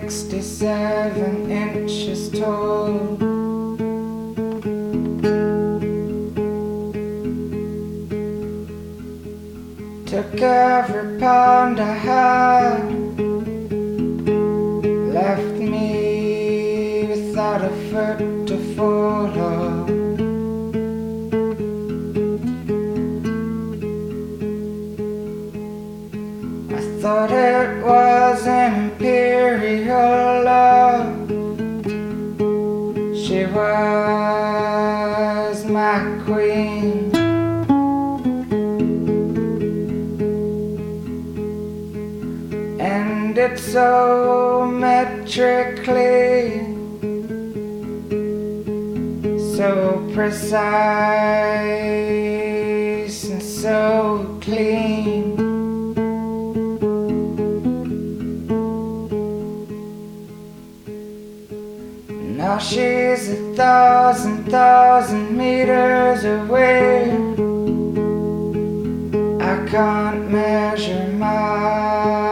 67 inches tall. Took every pound I had, left me without a foot to fall on. I thought it was an imperial love. She was my queen. And it's so metrically, so precise and so clean. Now she's 1,000 meters away. I can't measure miles.